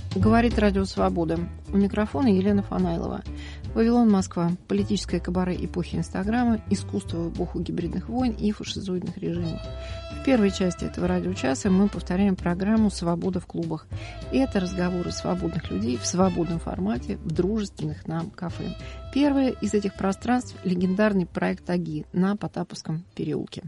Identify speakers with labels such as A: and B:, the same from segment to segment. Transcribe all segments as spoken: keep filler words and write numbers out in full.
A: Говорит Радио Свобода. У микрофона Елена Фанайлова. Вавилон, Москва. Политическое кабаре эпохи Инстаграма, искусство в эпоху гибридных войн и фашизоидных режимов. В первой части этого радиочаса мы повторяем программу «Свобода в клубах». И это разговоры свободных людей в свободном формате в дружественных нам кафе. Первое из этих пространств – легендарный проект АГИ на Потаповском переулке.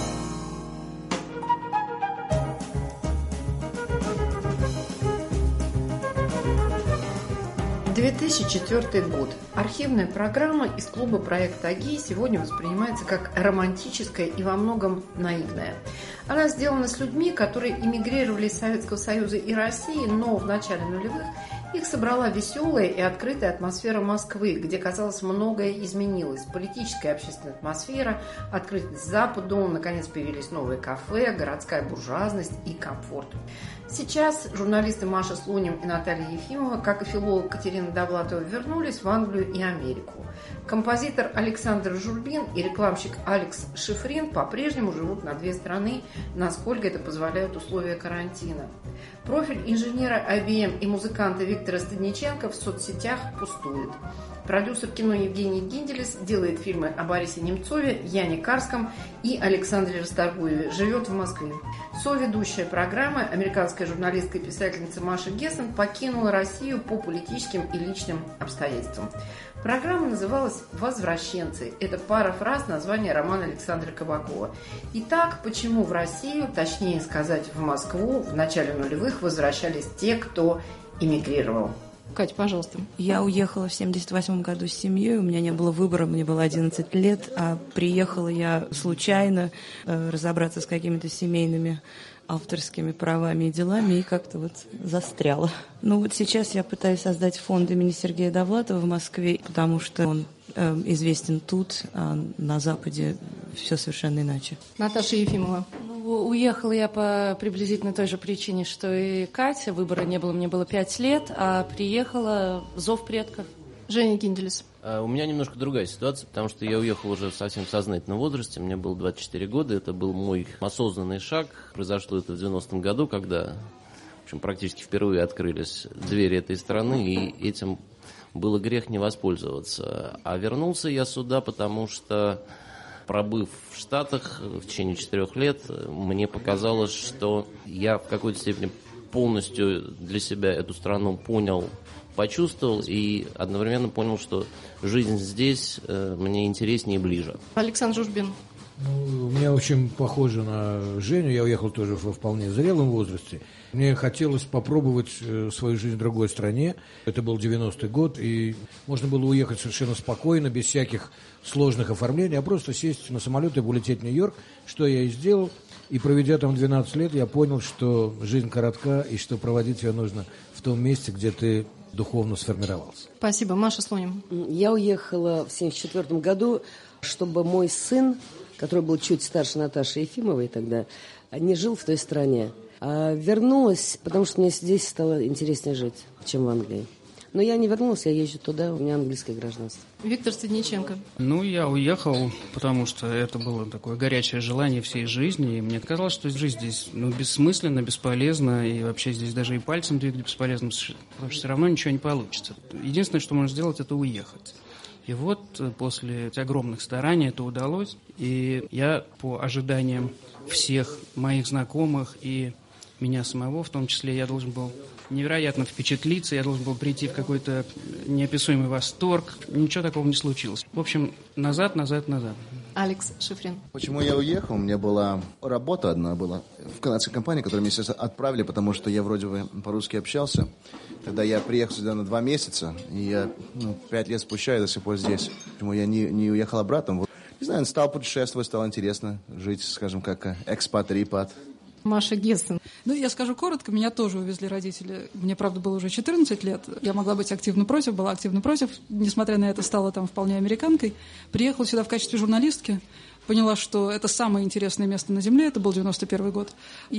A: две тысячи четвёртый год. Архивная программа из клуба проекта АГИ сегодня воспринимается как романтическая и во многом наивная. Она сделана с людьми, которые эмигрировали из Советского Союза и России, но в начале нулевых их собрала веселая и открытая атмосфера Москвы, где, казалось, многое изменилось. Политическая и общественная атмосфера, открытость к Западу, наконец появились новые кафе, городская буржуазность и комфорт. Сейчас журналисты Маша Слоним и Наталья Ефимова, как и филолог Катерина Довлатова, вернулись в Англию и Америку. Композитор Александр Журбин и рекламщик Алекс Шифрин по-прежнему живут на две страны, насколько это позволяют условия карантина. Профиль инженера ай би эм и музыканта Виктора Стадниченко в соцсетях пустует. Продюсер кино Евгений Гинделес делает фильмы о Борисе Немцове, Яне Карском и Александре Расторгуеве. Живет в Москве. Соведущая программы, американская журналистка и писательница Маша Гессен, покинула Россию по политическим и личным обстоятельствам. Программа называлась «Возвращенцы». Это пара фраз названия романа Александра Кабакова. Итак, почему в Россию, точнее сказать, в Москву в начале нулевых возвращались те, кто эмигрировал? Катя, пожалуйста.
B: Я уехала в семьдесят восьмом году с семьей, у меня не было выбора, мне было одиннадцать лет, а приехала я случайно э, разобраться с какими-то семейными авторскими правами и делами, и как-то вот застряла. Ну вот сейчас я пытаюсь создать фонд имени Сергея Довлатова в Москве, потому что он э, известен тут, а на Западе все совершенно иначе.
A: Наташа Ефимова.
C: Уехала я по приблизительно той же причине, что и Катя. Выбора не было, мне было пять лет, а приехала зов предков.
A: Женя Гинделес.
D: У меня немножко другая ситуация, потому что я уехал уже в совсем сознательном возрасте, мне было двадцать четыре года, это был мой осознанный шаг. Произошло это в девяностом году, когда, в общем, практически впервые открылись двери этой страны, и этим было грех не воспользоваться. А вернулся я сюда, потому что, пробыв в Штатах в течение четырех лет, мне показалось, что я в какой-то степени полностью для себя эту страну понял, почувствовал и одновременно понял, что жизнь здесь э, мне интереснее и ближе.
A: Александр Журбин.
E: Ну, у меня очень похоже на Женю. Я уехал тоже во вполне зрелом возрасте. Мне хотелось попробовать свою жизнь в другой стране. Это был девяностый год, и можно было уехать совершенно спокойно, без всяких сложных оформлений, а просто сесть на самолет и улететь в Нью-Йорк, что я и сделал. И проведя там двенадцать лет, я понял, что жизнь коротка, и что проводить ее нужно в том месте, где ты духовно сформировался.
A: Спасибо. Маша Слоним.
F: Я уехала в семьдесят четвёртом году, чтобы мой сын, который был чуть старше Наташи Ефимовой тогда, не жил в той стране. А вернулась, потому что мне здесь стало интереснее жить, чем в Англии. Но я не вернулась, я езжу туда, у меня английское гражданство.
A: Виктор Стадниченко.
G: Ну, я уехал, потому что это было такое горячее желание всей жизни. И мне казалось, что жизнь здесь ну, бессмысленна, бесполезна. И вообще здесь даже и пальцем двигать бесполезно, потому что все равно ничего не получится. Единственное, что можно сделать, это уехать. И вот после огромных стараний это удалось. И я по ожиданиям всех моих знакомых и меня самого, в том числе, я должен был невероятно впечатлиться, я должен был прийти в какой-то неописуемый восторг. Ничего такого не случилось. В общем, назад, назад, назад.
A: Алекс Шифрин.
H: Почему я уехал? У меня была работа одна была в канадской компании, которую меня сейчас отправили, потому что я вроде бы по-русски общался. Тогда я приехал сюда на два месяца, и я ну, пять лет спустя я до сих пор здесь. Почему я не, не уехал обратно? Не знаю, стал путешествовать, стало интересно жить, скажем, как экспат-репат.
A: Маша Гессен.
I: Ну, я скажу коротко, меня тоже увезли родители. Мне, правда, было уже четырнадцать лет. Я могла быть активно против, была активно против. Несмотря на это, стала там вполне американкой. Приехала сюда в качестве журналистки. Поняла, что это самое интересное место на Земле. Это был девяносто первый год.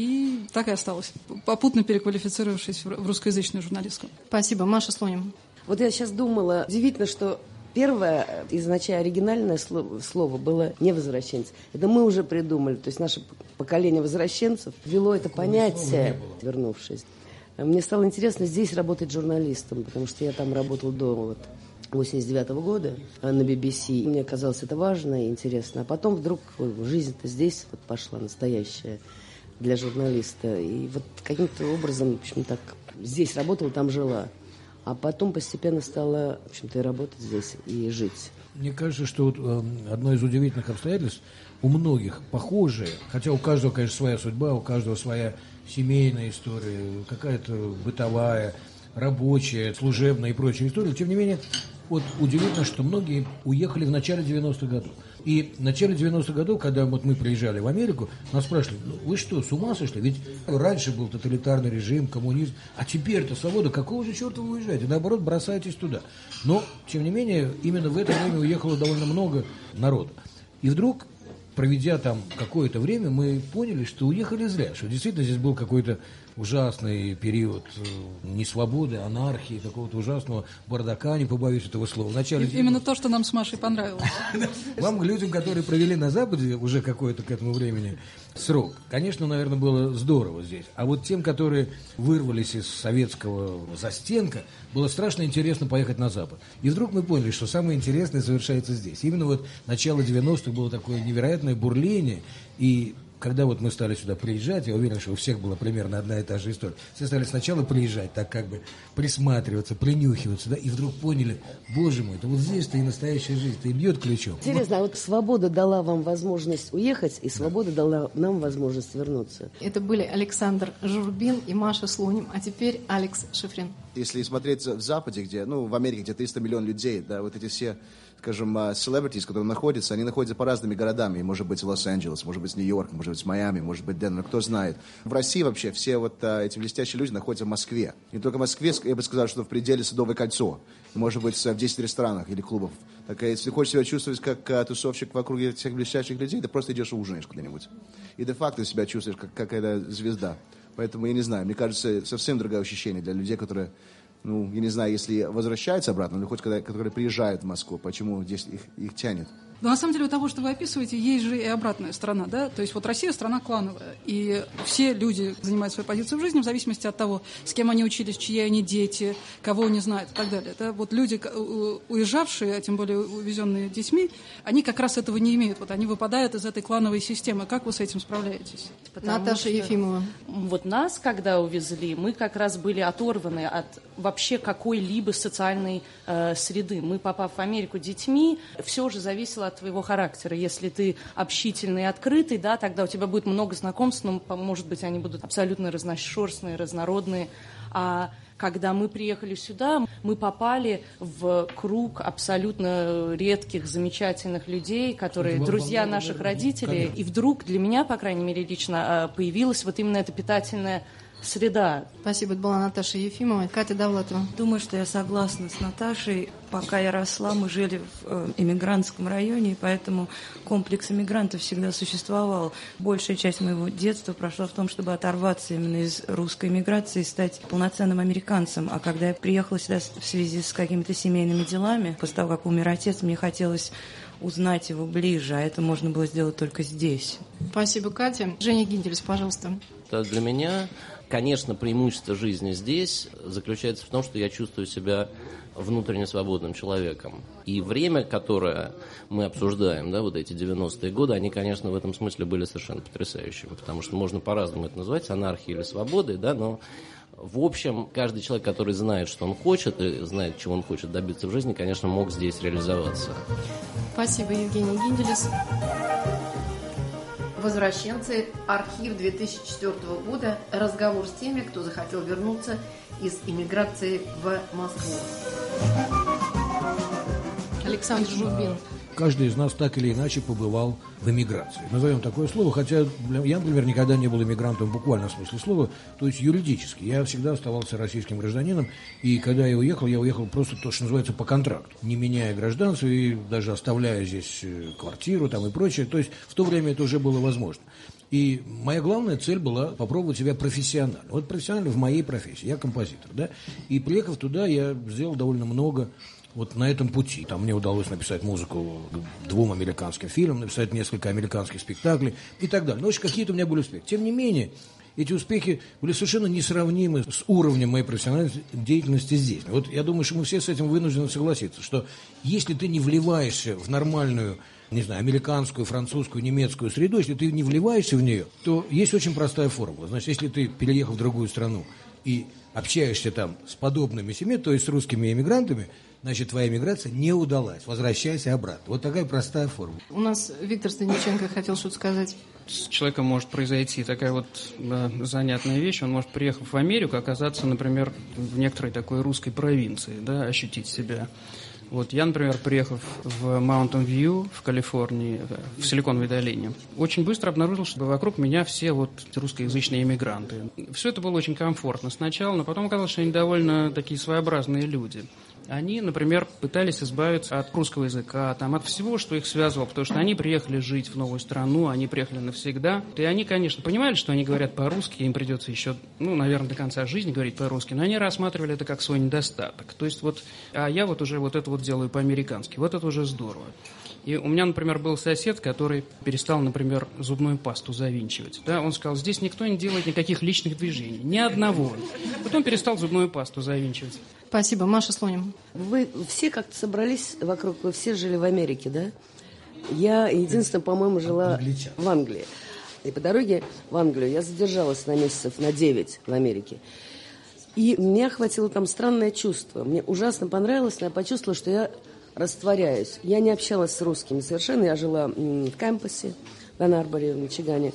I: И так и осталась, попутно переквалифицировавшись в русскоязычную журналистку.
A: Спасибо. Маша Слоним.
F: Вот я сейчас думала, удивительно, что первое, изначально оригинальное слово, слово было «не возвращенец». Это мы уже придумали. То есть наше поколение возвращенцев ввело это понятие, вернувшись. Мне стало интересно здесь работать журналистом, потому что я там работал до вот восемьдесят девятого года на би би си. Мне казалось это важно и интересно. А потом вдруг жизнь-то здесь вот пошла настоящая для журналиста. И вот каким-то образом, в общем, так здесь работала, там жила. А потом постепенно стала, в общем-то, и работать здесь, и жить.
E: Мне кажется, что вот, э, одно из удивительных обстоятельств, у многих похожие, хотя у каждого, конечно, своя судьба, у каждого своя семейная история, какая-то бытовая, рабочая, служебная и прочая история. Тем не менее, вот удивительно, что многие уехали в начале девяностых годов. И в начале девяностых годов, когда вот мы приезжали в Америку, нас спрашивали, ну, вы что, с ума сошли? Ведь раньше был тоталитарный режим, коммунизм, а теперь-то свобода, какого же черта вы уезжаете? Наоборот, бросаетесь туда. Но, тем не менее, именно в это время уехало довольно много народа. И вдруг, проведя там какое-то время, мы поняли, что уехали зря, что действительно здесь был какой-то ужасный период несвободы, анархии, какого-то ужасного бардака, не побоюсь этого слова. Вначале...
I: Именно то, что нам с Машей понравилось.
E: Вам, людям, которые провели на Западе уже какой-то к этому времени срок, конечно, наверное, было здорово здесь. А вот тем, которые вырвались из советского застенка, было страшно интересно поехать на Запад. И вдруг мы поняли, что самое интересное совершается здесь. Именно вот начало девяностых было такое невероятное бурление, и когда вот мы стали сюда приезжать, я уверен, что у всех была примерно одна и та же история. Все стали сначала приезжать, так как бы присматриваться, принюхиваться, да, и вдруг поняли, боже мой, это вот здесь-то и настоящая жизнь-то и бьет ключом.
F: Интересно, а вот свобода дала вам возможность уехать, и свобода да. дала нам возможность вернуться.
J: Это были Александр Журбин и Маша Слуним, а теперь Алекс Шифрин.
H: Если смотреть в Западе, где, ну, в Америке, где триста миллионов людей, да, вот эти все, скажем, celebrities, которые находятся, они находятся по разными городам. И может быть Лос-Анджелес, может быть Нью-Йорк, может быть Майами, может быть Денвер, кто знает. В России вообще все вот а, эти блестящие люди находятся в Москве. И не только в Москве, я бы сказал, что в пределе Садовое кольцо. Может быть в десяти ресторанах или клубах. Так, если хочешь себя чувствовать как а, тусовщик вокруг этих блестящих людей, ты просто идешь и ужинаешь куда-нибудь. И де-факто себя чувствуешь как какая-то звезда. Поэтому я не знаю, мне кажется, совсем другое ощущение для людей, которые, ну, я не знаю, если возвращаются обратно, или хоть когда, которые приезжают в Москву, почему здесь их, их тянет.
I: Но на самом деле у того, что вы описываете, есть же и обратная сторона, да? То есть вот Россия страна клановая, и все люди занимают свою позицию в жизни в зависимости от того, с кем они учились, чьи они дети, кого они знают и так далее. Да? Вот люди, уезжавшие, а тем более увезенные детьми, они как раз этого не имеют. Вот они выпадают из этой клановой системы. Как вы с этим справляетесь?
J: Потому Наташа что... Ефимова.
C: Вот нас, когда увезли, мы как раз были оторваны от вообще какой-либо социальной э, среды. Мы, попав в Америку детьми, все же зависело от твоего характера. Если ты общительный и открытый, да, тогда у тебя будет много знакомств, но, может быть, они будут абсолютно разношерстные, разнородные. А когда мы приехали сюда, мы попали в круг абсолютно редких, замечательных людей, которые друзья наших родителей. И вдруг для меня, по крайней мере, лично появилась вот именно эта питательная среда.
J: Спасибо, это была Наташа Ефимова. Катя Довлатова.
B: Думаю, что я согласна с Наташей. Пока я росла, мы жили в эмигрантском районе, и поэтому комплекс эмигрантов всегда существовал. Большая часть моего детства прошла в том, чтобы оторваться именно из русской эмиграции и стать полноценным американцем. А когда я приехала сюда в связи с какими-то семейными делами, после того, как умер отец, мне хотелось узнать его ближе, а это можно было сделать только здесь.
J: Спасибо, Катя. Женя Гиндельс, пожалуйста.
D: Для меня, конечно, преимущество жизни здесь заключается в том, что я чувствую себя внутренне свободным человеком. И время, которое мы обсуждаем, да, вот эти девяностые годы, они, конечно, в этом смысле были совершенно потрясающими, потому что можно по-разному это называть, анархией или свободой, да, но в общем, каждый человек, который знает, что он хочет, и знает, чего он хочет добиться в жизни, конечно, мог здесь реализоваться.
J: Спасибо, Евгений Гинделес.
A: Возвращенцы. Архив две тысячи четвёртого года. Разговор с теми, кто захотел вернуться из иммиграции в Москву.
J: Александр Журбин.
E: Каждый из нас так или иначе побывал в эмиграции. Назовем такое слово, хотя я, например, никогда не был эмигрантом в буквальном смысле слова, то есть юридически. Я всегда оставался российским гражданином, и когда я уехал, я уехал просто то, что называется, по контракту, не меняя гражданство и даже оставляя здесь квартиру там и прочее. То есть в то время это уже было возможно. И моя главная цель была попробовать себя профессионально. Вот профессионально в моей профессии. Я композитор, да. И приехав туда, я сделал довольно много вот на этом пути. Там мне удалось написать музыку к двум американским фильмам, написать несколько американских спектаклей и так далее. Ну, в общем, какие-то у меня были успехи. Тем не менее, эти успехи были совершенно несравнимы с уровнем моей профессиональной деятельности здесь. Вот я думаю, что мы все с этим вынуждены согласиться, что если ты не вливаешься в нормальную, не знаю, американскую, французскую, немецкую среду, если ты не вливаешься в нее, то есть очень простая формула. Значит, если ты, переехав в другую страну и общаешься там с подобными семьями, то есть с русскими эмигрантами, значит, твоя миграция не удалась. Возвращайся обратно. Вот такая простая формула.
J: У нас Виктор Станиченко хотел что-то сказать.
G: С человеком может произойти такая вот да, занятная вещь. Он может, приехав в Америку, оказаться, например, в некоторой такой русской провинции, да, ощутить себя. Вот я, например, приехав в Mountain View в Калифорнии, в Силиконовой долине, очень быстро обнаружил, что вокруг меня все вот русскоязычные иммигранты. Все это было очень комфортно сначала, но потом оказалось, что они довольно такие своеобразные люди. Они, например, пытались избавиться от русского языка, там, от всего, что их связывало, потому что они приехали жить в новую страну, они приехали навсегда. И они, конечно, понимали, что они говорят по-русски, им придется еще, ну, наверное, до конца жизни говорить по-русски, но они рассматривали это как свой недостаток. То есть вот, а я вот уже вот это вот делаю по-американски, вот это уже здорово. И у меня, например, был сосед, который перестал, например, зубную пасту завинчивать. Да, он сказал, здесь никто не делает никаких личных движений, ни одного. Потом перестал зубную пасту завинчивать.
J: Спасибо. Маша Слоним.
F: Вы все как-то собрались вокруг, вы все жили в Америке, да? Я единственное, по-моему, жила в Англии. И по дороге в Англию я задержалась на месяцев на девять в Америке. И меня охватило там странное чувство. Мне ужасно понравилось, но я почувствовала, что я растворяюсь. Я не общалась с русскими совершенно. Я жила в кампусе в Анн-Арборе, в Мичигане.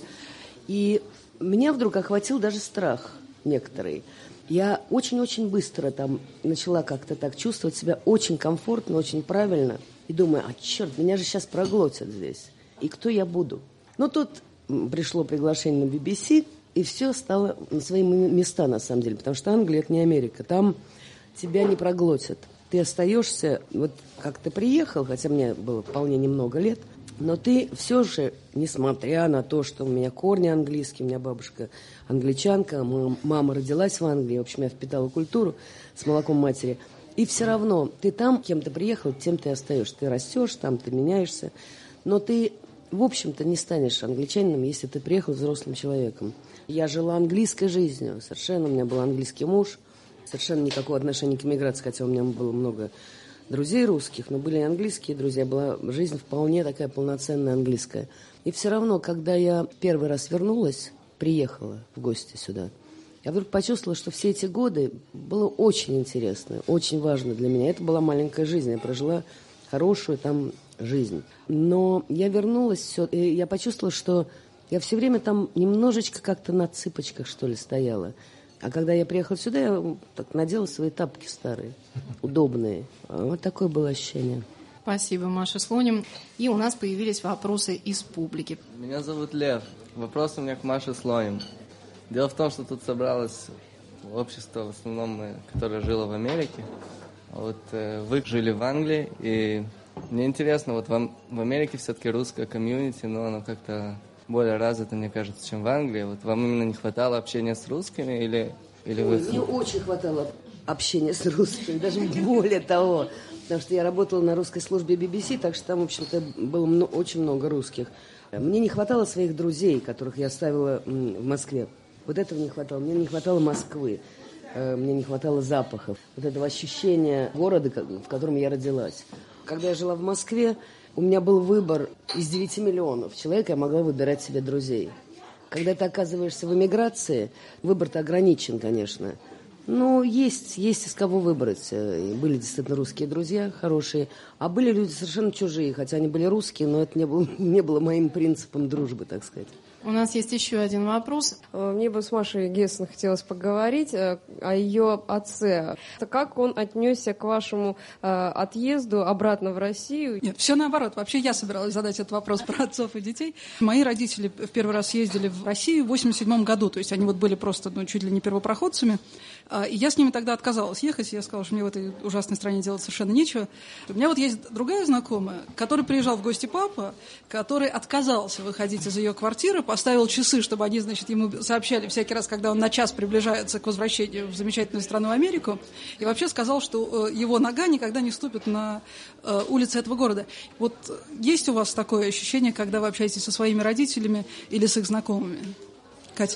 F: И меня вдруг охватил даже страх некоторый. Я очень-очень быстро там начала как-то так чувствовать себя очень комфортно, очень правильно. И думаю, а черт, меня же сейчас проглотят здесь. И кто я буду? Но тут пришло приглашение на би би си, и все стало на свои места, на самом деле. Потому что Англия – это не Америка. Там тебя не проглотят. Ты остаешься, вот как ты приехал, хотя мне было вполне немного лет, но ты все же, несмотря на то, что у меня корни английские, у меня бабушка англичанка, мама родилась в Англии, в общем, я впитала культуру с молоком матери, и все равно ты там, кем ты приехал, тем ты остаешься. Ты растешь там, ты меняешься, но ты, в общем-то, не станешь англичанином, если ты приехал взрослым человеком. Я жила английской жизнью, совершенно, у меня был английский муж, совершенно никакого отношения к эмиграции, хотя у меня было много друзей русских, но были и английские друзья, была жизнь вполне такая полноценная английская. И все равно, когда я первый раз вернулась, приехала в гости сюда, я вдруг почувствовала, что все эти годы было очень интересно, очень важно для меня. Это была маленькая жизнь, я прожила хорошую там жизнь. Но я вернулась, все, и я почувствовала, что я все время там немножечко как-то на цыпочках, что ли, стояла. А когда я приехала сюда, я так надела свои тапки старые, удобные. Вот такое было ощущение.
J: Спасибо, Маша Слоним. И у нас появились вопросы из публики.
K: Меня зовут Лев. Вопрос у меня к Маше Слоним. Дело в том, что тут собралось общество, в основном, которое жило в Америке. А вот э, вы жили в Англии, и мне интересно, вот вам в Америке все-таки русское комьюнити, но оно как-то более развито, мне кажется, чем в Англии. Вот вам именно не хватало общения с русскими или, или
F: Ой,
K: вы...
F: мне очень хватало общения с русскими, даже более того. Потому что я работала на русской службе би би си, так что там, в общем-то, было много, очень много русских. Мне не хватало своих друзей, которых я оставила в Москве. Вот этого не хватало. Мне не хватало Москвы. Мне не хватало запахов. Вот этого ощущения города, в котором я родилась. Когда я жила в Москве, у меня был выбор из девяти миллионов человек, я могла выбирать себе друзей. Когда ты оказываешься в эмиграции, выбор-то ограничен, конечно. Но есть, есть из кого выбрать. Были действительно русские друзья хорошие, а были люди совершенно чужие, хотя они были русские, но это не было, не было моим принципом дружбы, так сказать.
J: У нас есть еще один вопрос.
L: Мне бы с Машей Гессен хотелось поговорить о ее отце. Как он отнесся к вашему э, отъезду обратно в Россию?
I: Нет, все наоборот. Вообще я собиралась задать этот вопрос про отцов и детей. Мои родители в первый раз ездили в Россию в восемьдесят седьмом году, то есть они вот были просто ну, чуть ли не первопроходцами. И я с ними тогда отказалась ехать. Я сказала, что мне в этой ужасной стране делать совершенно нечего. У меня вот есть другая знакомая, который приезжал в гости папа, который отказался выходить из ее квартиры, поставил часы, чтобы они, значит, ему сообщали всякий раз, когда он на час приближается к возвращению в замечательную страну Америку, и вообще сказал, что его нога никогда не ступит на улицы этого города. Вот есть у вас такое ощущение, когда вы общаетесь со своими родителями или с их знакомыми? Катя?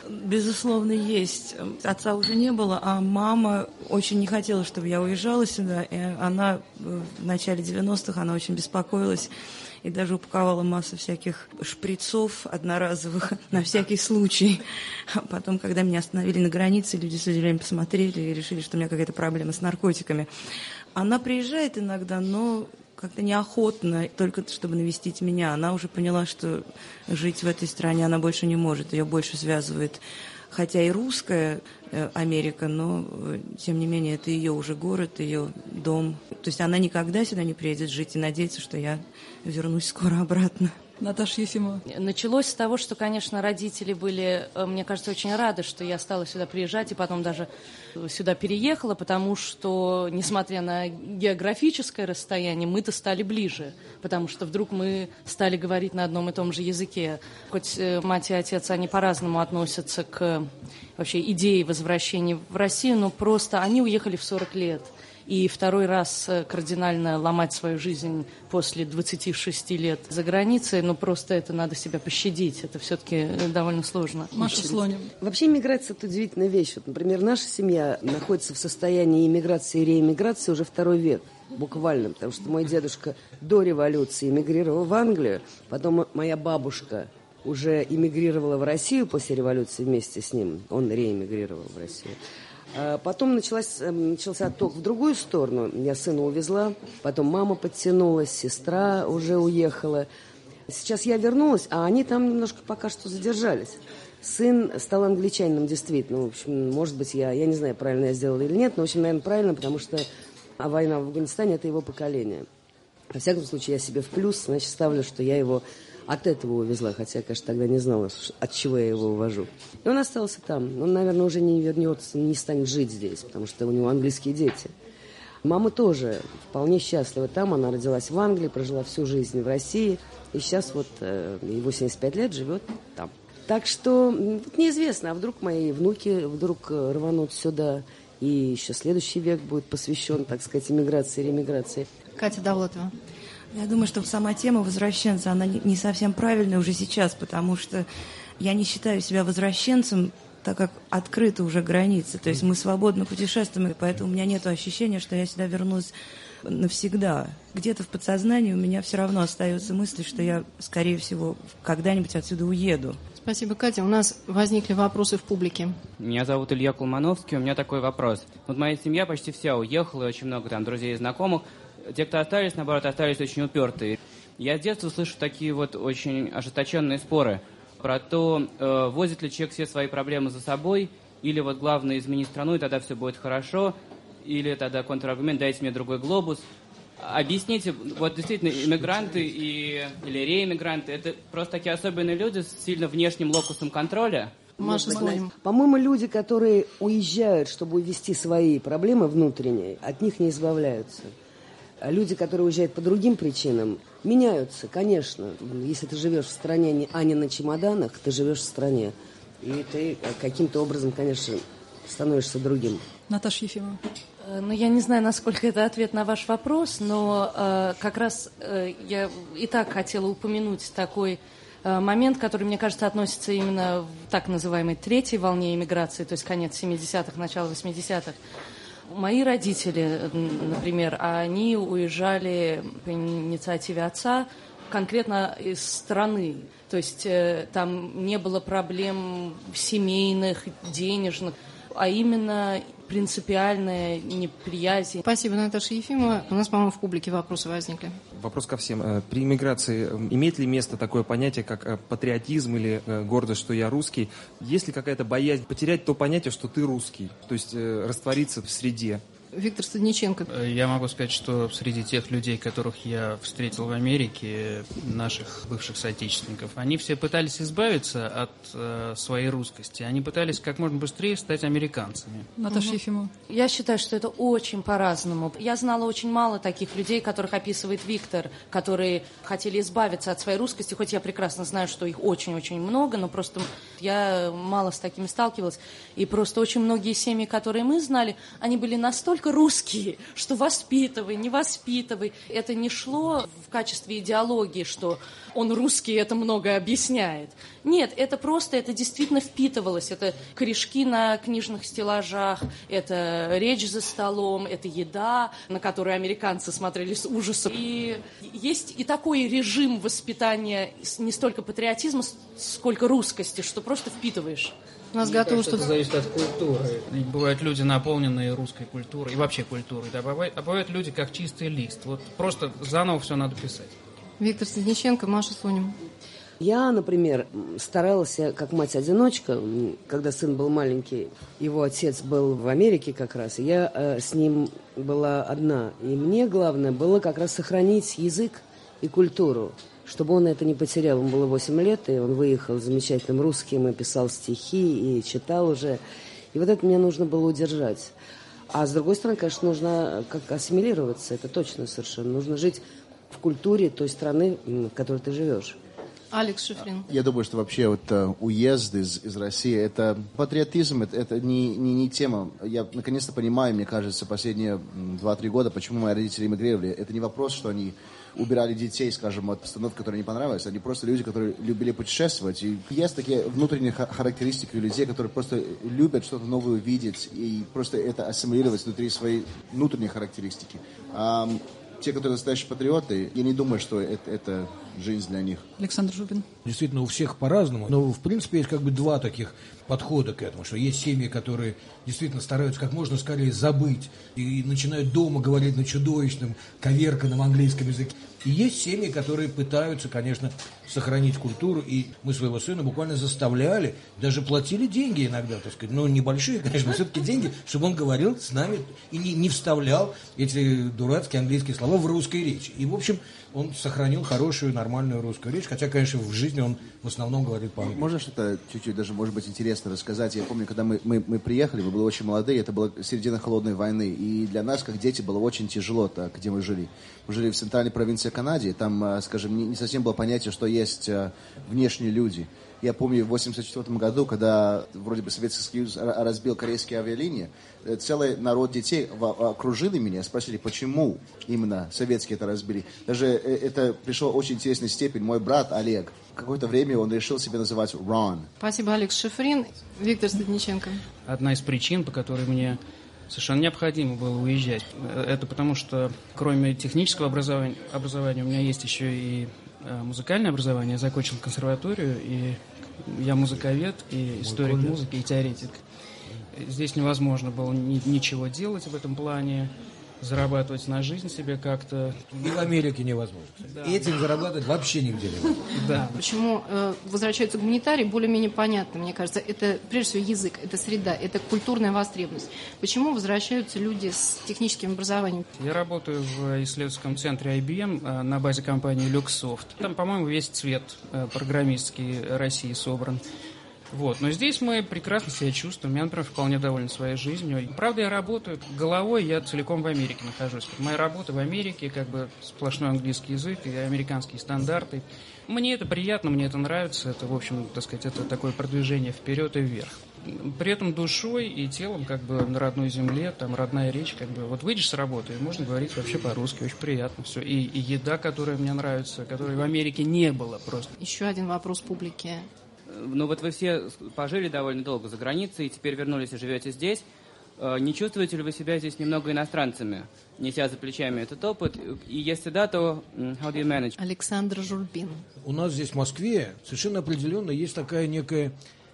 B: Безусловно, есть. Отца уже не было, а мама очень не хотела, чтобы я уезжала сюда. И она в начале девяностых, она очень беспокоилась и даже упаковала массу всяких шприцов одноразовых на всякий случай. А потом, когда меня остановили на границе, люди с удивлением посмотрели и решили, что у меня какая-то проблема с наркотиками. Она приезжает иногда, но как-то неохотно, только чтобы навестить меня. Она уже поняла, что жить в этой стране она больше не может. Ее больше связывает, хотя и русская Америка, но, тем не менее, это ее уже город, ее дом. То есть она никогда сюда не приедет жить и надеется, что я вернусь скоро обратно.
I: Наташа Ефимова.
C: Началось с того, что, конечно, родители были, мне кажется, очень рады, что я стала сюда приезжать и потом даже сюда переехала, потому что, несмотря на географическое расстояние, мы-то стали ближе, потому что вдруг мы стали говорить на одном и том же языке. Хоть мать и отец, они по-разному относятся к вообще идее возвращения в Россию, но просто они уехали в сорок лет. И второй раз кардинально ломать свою жизнь после двадцати шести лет за границей, ну просто это надо себя пощадить, это все-таки довольно сложно.
I: Маша Слоним.
F: Вообще иммиграция – это удивительная вещь. Вот, например, наша семья находится в состоянии иммиграции и реэмиграции уже второй век, буквально, потому что мой дедушка до революции эмигрировал в Англию, потом моя бабушка уже эмигрировала в Россию после революции вместе с ним, он реэмигрировал в Россию. Потом началась, начался отток в другую сторону. Я сына увезла, потом мама подтянулась, сестра уже уехала. Сейчас я вернулась, а они там немножко пока что задержались. Сын стал англичанином, действительно. В общем, может быть, я, я не знаю, правильно я сделала или нет, но, в общем, наверное, правильно, потому что а война в Афганистане – это его поколение. Во всяком случае, я себе в плюс, значит, ставлю, что я его от этого увезла, хотя я, конечно, тогда не знала, от чего я его увожу. И он остался там. Он, наверное, уже не вернется, не станет жить здесь, потому что у него английские дети. Мама тоже вполне счастлива там. Она родилась в Англии, прожила всю жизнь в России. И сейчас вот э, ей восемьдесят пять лет, живет там. Так что неизвестно, а вдруг мои внуки вдруг рванут сюда. И еще следующий век будет посвящен, так сказать, иммиграции и ремиграции.
J: Катя Давлатова.
B: Я думаю, что сама тема возвращенца, она не совсем правильная уже сейчас, потому что я не считаю себя возвращенцем, так как открыты уже границы. То есть мы свободно путешествуем, и поэтому у меня нет ощущения, что я сюда вернусь навсегда. Где-то в подсознании у меня все равно остаются мысли, что я, скорее всего, когда-нибудь отсюда уеду.
J: Спасибо, Катя. У нас возникли вопросы в публике.
M: Меня зовут Илья Кулмановский, у меня такой вопрос. Вот моя семья почти вся уехала, и очень много там друзей и знакомых. Те, кто остались, наоборот, остались очень упертые. Я с детства слышу такие вот очень ожесточенные споры про то, э, возит ли человек все свои проблемы за собой, или вот главное изменить страну, и тогда все будет хорошо, или тогда контраргумент, дайте мне другой глобус. Объясните, вот действительно, иммигранты и, или реэмигранты, это просто такие особенные люди с сильно внешним локусом контроля?
J: Маша Слоним.
F: По-моему, люди, которые уезжают, чтобы увести свои проблемы внутренние, от них не избавляются. А люди, которые уезжают по другим причинам, меняются, конечно. Если ты живешь в стране, а не на чемоданах, ты живешь в стране. И ты каким-то образом, конечно, становишься другим.
I: Наташа Ефимова.
C: Ну, я не знаю, насколько это ответ на ваш вопрос, но э, как раз э, я и так хотела упомянуть такой э, момент, который, мне кажется, относится именно в так называемой третьей волне эмиграции, то есть конец семидесятых, начало восьмидесятых. Мои родители, например, они уезжали по инициативе отца конкретно из страны. То есть э, там не было проблем семейных, денежных, а именно принципиальная неприязнь.
J: Спасибо, Наташа Ефимова. У нас, по-моему, в публике вопросы возникли.
N: Вопрос ко всем. При иммиграции имеет ли место такое понятие, как патриотизм или гордость, что я русский? Есть ли какая-то боязнь потерять то понятие, что ты русский? То есть раствориться в среде?
J: Виктор Стадниченко.
G: Я могу сказать, что среди тех людей, которых я встретил в Америке, наших бывших соотечественников, они все пытались избавиться от э, своей русскости. Они пытались как можно быстрее стать американцами.
I: Наташа
C: угу.
I: Ефимова.
C: Я считаю, что это очень по-разному. Я знала очень мало таких людей, которых описывает Виктор, которые хотели избавиться от своей русскости, хоть я прекрасно знаю, что их очень-очень много, но просто я мало с такими сталкивалась. И просто очень многие семьи, которые мы знали, они были настолько только русские, что воспитывай, не воспитывай. Это не шло в качестве идеологии, что он русский, это многое объясняет. Нет, это просто, это действительно впитывалось. Это корешки на книжных стеллажах, это речь за столом, это еда, на которую американцы смотрели с ужасом. И есть и такой режим воспитания не столько патриотизма, сколько русскости, что просто впитываешь.
I: У нас готово что-то...
G: Это зависит от культуры. Бывают люди, наполненные русской культурой и вообще культурой. Да, бывают, а бывают люди, как чистый лист. Вот просто заново все надо писать.
J: Виктор Седниченко, Маша Слоним.
F: Я, например, старалась, как мать-одиночка, когда сын был маленький, его отец был в Америке как раз, и я э, с ним была одна. И мне главное было как раз сохранить язык и культуру, чтобы он это не потерял. Ему было восемь лет, и он выехал замечательным русским, и писал стихи, и читал уже. И вот это мне нужно было удержать. А с другой стороны, конечно, нужно как ассимилироваться, это точно совершенно. Нужно жить в культуре той страны, в которой ты живешь.
J: Алекс Шифрин.
H: Я думаю, что вообще вот uh, уезд из, из России, это патриотизм, это, это не, не, не тема. Я наконец-то понимаю, мне кажется, последние два-три года, почему мои родители эмигрировали. Это не вопрос, что они убирали детей, скажем, от постановки, которая не понравилась. Они просто люди, которые любили путешествовать. И есть такие внутренние характеристики у людей, которые просто любят что-то новое увидеть и просто это ассимилировать внутри своей внутренней характеристики. А те, которые настоящие патриоты, я не думаю, что это, это жизнь для них.
I: Александр Жубин.
E: Действительно, у всех по-разному, но, в принципе, есть как бы два таких подхода к этому, что есть семьи, которые действительно стараются как можно скорее забыть и начинают дома говорить на чудовищном, коверканном английском языке. И есть семьи, которые пытаются, конечно, сохранить культуру, и мы своего сына буквально заставляли, даже платили деньги иногда, так сказать, ну, небольшие, конечно, но все-таки деньги, чтобы он говорил с нами и не, не вставлял эти дурацкие английские слова в русской речи. И, в общем, он сохранил хорошую, нормальную русскую речь, хотя, конечно, в жизни он в основном говорит по-английски.
H: Можно что-то чуть-чуть даже, может быть, интересно рассказать? Я помню, когда мы, мы, мы приехали, мы были очень молодые, это была середина холодной войны, и для нас, как дети, было очень тяжело, так, где мы жили. Мы жили в центральной провинции Канады, там, скажем, не, не совсем было понятие, что есть внешние люди. Я помню в восемьдесят четвёртом году, когда вроде бы Советский Союз разбил корейские авиалинии, целый народ детей окружили меня, спросили, почему именно советские это разбили. Даже это пришло в очень интересной степень. Мой брат Олег, какое-то время он решил себя называть Рон.
J: Спасибо, Алекс Шифрин. Виктор Седниченко.
G: Одна из причин, по которой мне совершенно необходимо было уезжать, это потому что кроме технического образования, образования у меня есть еще и музыкальное образование. Я закончил консерваторию, и я музыковед, и историк музыки, и теоретик. Здесь невозможно было ни, ничего делать в этом плане, зарабатывать на жизнь себе как-то.
E: И в Америке невозможно. Да. И этим зарабатывать вообще нигде невозможно.
G: Да.
J: Почему э, возвращаются гуманитарии, более-менее понятно, мне кажется. Это, прежде всего, язык, это среда, это культурная востребованность. Почему возвращаются люди с техническим образованием?
G: Я работаю в исследовательском центре ай би эм э, на базе компании Luxsoft. Там, по-моему, весь цвет э, программистский России собран. Вот. Но здесь мы прекрасно себя чувствуем. Я, например, вполне доволен своей жизнью. Правда, я работаю головой, я целиком в Америке нахожусь. Моя работа в Америке, как бы сплошной английский язык и американские стандарты. Мне это приятно, мне это нравится. Это, в общем, так сказать, это такое продвижение вперед и вверх. При этом душой и телом, как бы, на родной земле, там, родная речь, как бы, вот выйдешь с работы, и можно говорить вообще по-русски, очень приятно все. И, и еда, которая мне нравится, которой в Америке не было просто.
J: Еще один вопрос публики.
M: Ну вот вы все пожили довольно долго за границей, и теперь вернулись и живете здесь. Не чувствуете ли вы себя здесь немного иностранцами, неся за плечами этот опыт? И если да, то how do you manage?
J: Александр Журбин.
E: У нас здесь в Москве совершенно определенно есть такая некая,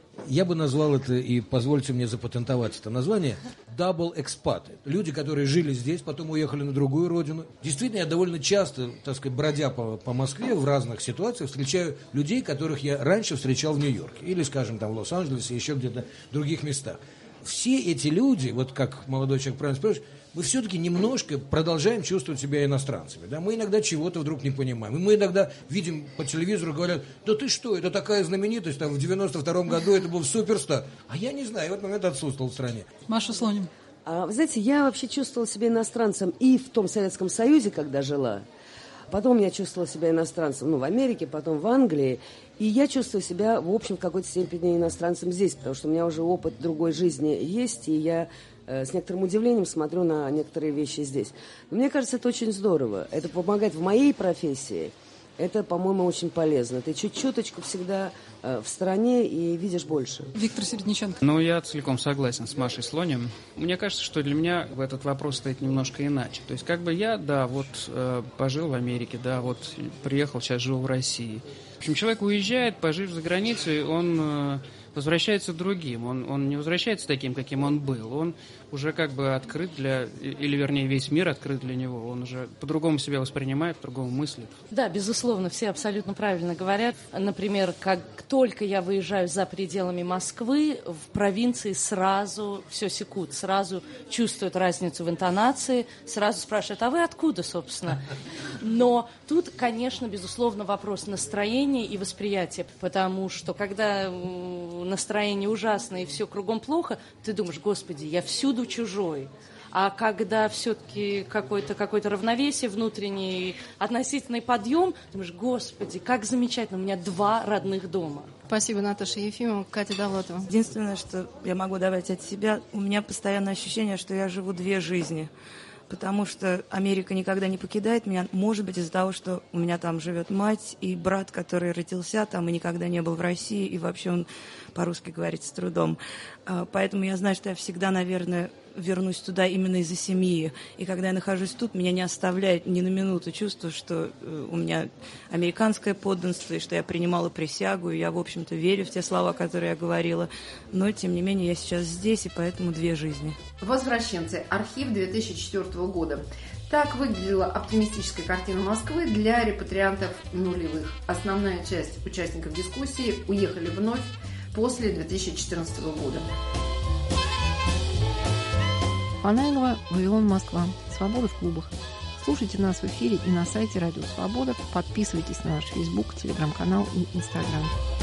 E: я бы назвал это, и позвольте мне запатентовать это название, double expat. Люди, которые жили здесь, потом уехали на другую родину. Действительно, я довольно часто, так сказать, бродя по, по Москве в разных ситуациях, встречаю людей, которых я раньше встречал в Нью-Йорке. Или, скажем, там в Лос-Анджелесе, еще где-то в других местах. Все эти люди, вот как молодой человек правильно спрашивает, мы все-таки немножко продолжаем чувствовать себя иностранцами. Да? Мы иногда чего-то вдруг не понимаем. И мы иногда видим по телевизору, говорят, да ты что, это такая знаменитость, там в девяносто втором году это был суперстар. А я не знаю, я в этот момент отсутствовал в стране.
I: Маша Слоним.
F: А, вы знаете, я вообще чувствовала себя иностранцем и в том Советском Союзе, когда жила. Потом я чувствовала себя иностранцем, ну, в Америке, потом в Англии. И я чувствую себя, в общем, в какой-то степени иностранцем здесь, потому что у меня уже опыт другой жизни есть, и я э, с некоторым удивлением смотрю на некоторые вещи здесь. Но мне кажется, это очень здорово. Это помогает в моей профессии. Это, по-моему, очень полезно. Ты чуть-чуточку всегда э, в стороне и видишь больше.
I: Виктор Середниченко.
G: Ну, я целиком согласен с Машей Слонем. Мне кажется, что для меня этот вопрос стоит немножко иначе. То есть, как бы я, да, вот э, пожил в Америке, да, вот приехал, сейчас живу в России. В общем, человек уезжает, пожив за границей, он э, возвращается другим. Он, он не возвращается таким, каким он был. Он уже как бы открыт для, или вернее весь мир открыт для него. Он уже по-другому себя воспринимает, по-другому мыслит.
C: Да, безусловно, все абсолютно правильно говорят. Например, как только я выезжаю за пределами Москвы, в провинции сразу все секут, сразу чувствуют разницу в интонации, сразу спрашивают, а вы откуда, собственно? Но тут, конечно, безусловно, вопрос настроения и восприятия, потому что когда настроение ужасное и все кругом плохо, ты думаешь, господи, я всюду чужой. А когда все-таки какое-то, какое-то равновесие внутренний, относительный подъем, думаешь, господи, как замечательно, у меня два родных дома.
J: Спасибо, Наташа Ефимова. Катя Довлатова.
B: Единственное, что я могу добавить от себя, у меня постоянное ощущение, что я живу две жизни. Потому что Америка никогда не покидает меня, может быть, из-за того, что у меня там живет мать и брат, который родился там и никогда не был в России, и вообще он по-русски говорит с трудом. Поэтому я знаю, что я всегда, наверное, вернусь туда именно из-за семьи. И когда я нахожусь тут, меня не оставляет ни на минуту чувство, что у меня американское подданство, и что я принимала присягу, и я, в общем-то, верю в те слова, которые я говорила. Но, тем не менее, я сейчас здесь, и поэтому две жизни.
A: Возвращенцы. Архив две тысячи четвёртого года. Так выглядела оптимистическая картина Москвы для репатриантов нулевых. Основная часть участников дискуссии уехали вновь после две тысячи четырнадцатого года.
J: Панаилова, Вавилон, Москва. Свобода в клубах. Слушайте нас в эфире и на сайте Радио Свобода. Подписывайтесь на наш Фейсбук, Телеграм-канал и Инстаграм.